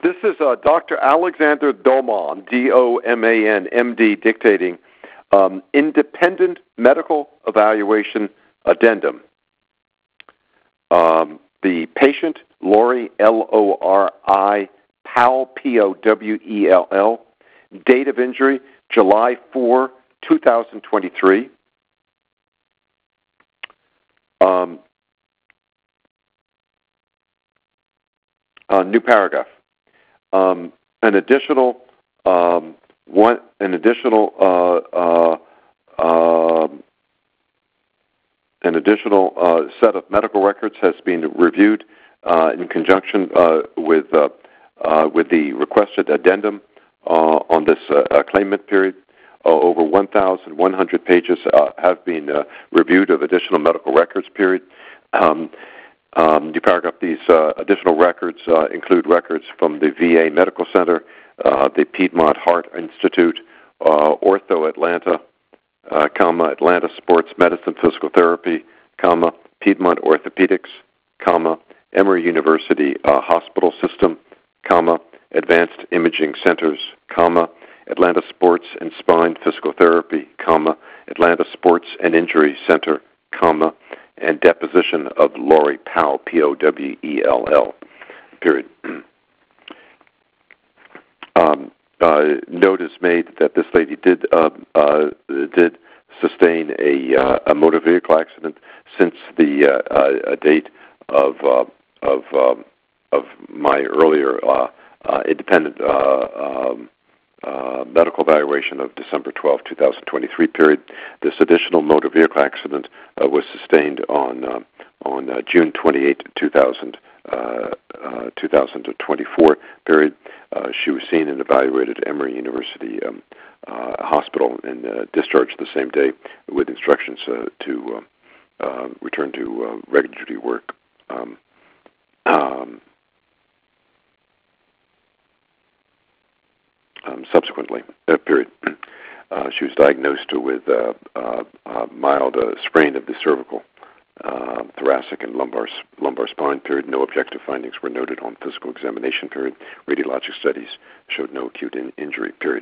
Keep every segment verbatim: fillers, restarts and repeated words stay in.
This is uh, Doctor Alexander Doman, D O M A N, M D, dictating um, Independent Medical Evaluation Addendum. Um, the patient, Lori, L O R I, Powell, P O W E L L. Date of injury, July fourth, two thousand twenty-three. Um, uh, new paragraph. Um, an additional um, one, an additional uh, uh, uh, an additional uh, set of medical records has been reviewed uh, in conjunction uh, with uh, uh, with the requested addendum uh, on this uh, claimant period. Uh, over one thousand one hundred pages uh, have been uh, reviewed of additional medical records period. Um, Um, new paragraph, these uh, additional records uh, include records from the V A Medical Center, uh, the Piedmont Heart Institute, uh, Ortho Atlanta, uh, comma, Atlanta Sports Medicine Physical Therapy, comma, Piedmont Orthopedics, comma, Emory University uh, Hospital System, comma, Advanced Imaging Centers, comma, Atlanta Sports and Spine Physical Therapy, comma, Atlanta Sports and Injury Center, comma, and deposition of Lori Powell, P O W E L L, period. um, uh, note is made that this lady did uh, uh, did sustain a, uh, a motor vehicle accident since the uh, uh, date of uh, of um, of my earlier uh, uh, independent uh, um, Uh, medical evaluation of December twelfth, two thousand twenty-three period. This additional motor vehicle accident uh, was sustained on uh, on uh, June twenty-eighth, two thousand, uh, uh, two thousand twenty-four period. Uh, she was seen and evaluated at Emory University um, uh, Hospital and uh, discharged the same day with instructions uh, to uh, uh, return to uh, regular duty work. Um, um, Um, subsequently, uh, period. Uh, she was diagnosed with uh, uh, uh, mild uh, sprain of the cervical, uh, thoracic, and lumbar lumbar spine. Period. No objective findings were noted on physical examination. Period. Radiologic studies showed no acute in- injury. Period.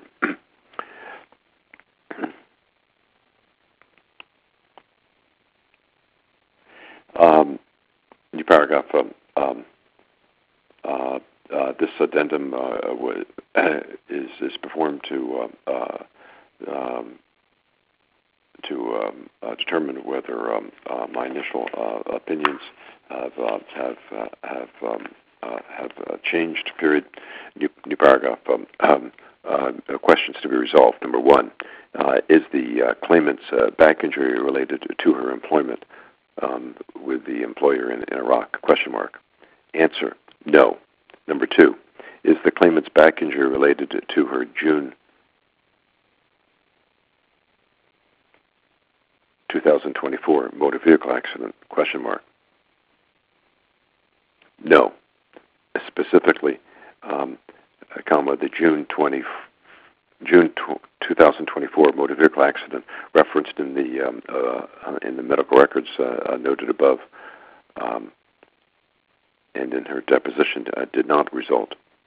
um, new paragraph. Um, um, uh, Uh, this addendum uh, w- is is performed to uh, uh, um, to um, uh, determine whether um, uh, my initial uh, opinions have uh, have uh, have um, uh, have uh, changed. Period. New, new paragraph. Um, um, uh, questions to be resolved. Number one: uh, is the uh, claimant's uh, back injury related to her employment um, with the employer in, in Iraq? Question mark. Answer: no. Number two, is the claimant's back injury related to her June two thousand twenty-four motor vehicle accident? Question mark. No. Specifically, um, comma, the June twentieth, June two thousand twenty-four motor vehicle accident referenced in the um, uh, in the medical records uh, noted above. Um, and in her deposition uh, did not result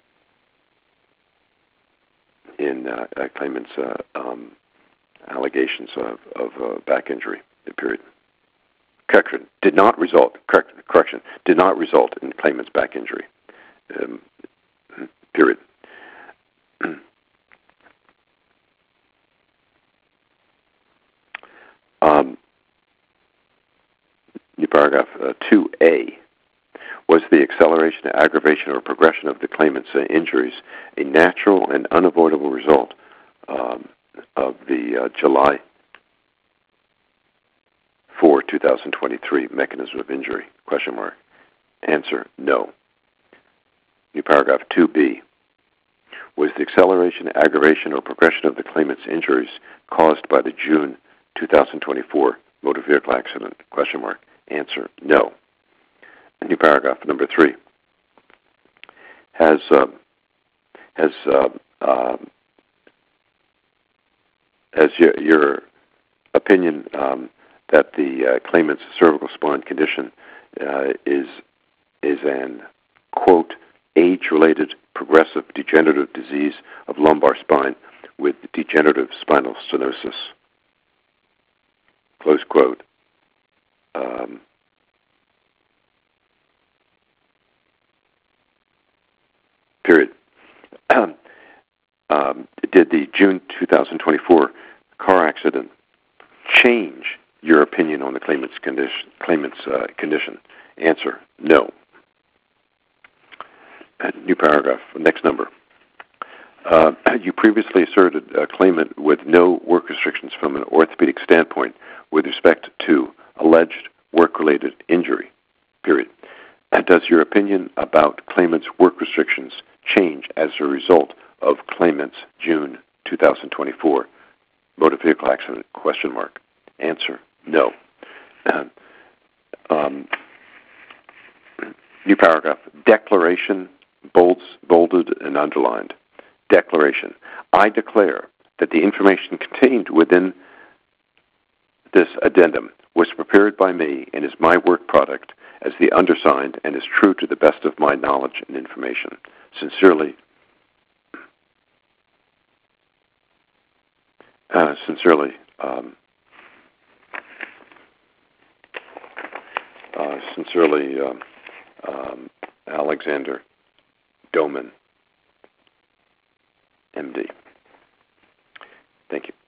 in uh, uh, claimant's uh, um, allegations of, of uh, back injury, period. Correction, did not result, correct, correction, did not result in claimant's back injury, um, period. um, new paragraph uh, two A. Was the acceleration, aggravation, or progression of the claimant's uh, injuries a natural and unavoidable result um, of the uh, July fourth, two thousand twenty-three mechanism of injury? Question mark. Answer: no. New paragraph two B. Was the acceleration, aggravation, or progression of the claimant's injuries caused by the June two thousand twenty-four motor vehicle accident? Question mark. Answer: no. New paragraph number three. Has uh, has uh, uh, has your, your opinion um, that the uh, claimant's cervical spine condition uh, is is an quote age-related progressive degenerative disease of lumbar spine with degenerative spinal stenosis. Close quote. Um, period. um, did the June two thousand twenty-four car accident change your opinion on the claimant's condition? Claimant's uh, condition? Answer: no. Uh, new paragraph. Next number. Uh, you previously asserted a claimant with no work restrictions from an orthopedic standpoint with respect to alleged work-related injury. Period. Uh, does your opinion about claimant's work restrictions change as a result of claimant's June two thousand twenty-four motor vehicle accident? Question mark. Answer: no. Uh, um, new paragraph. Declaration, bolds, bolded and underlined. Declaration. I declare that the information contained within this addendum was prepared by me and is my work product as the undersigned and is true to the best of my knowledge and information. Sincerely, uh, sincerely, um, uh, sincerely, um, um, Alexander Doman, M D. Thank you.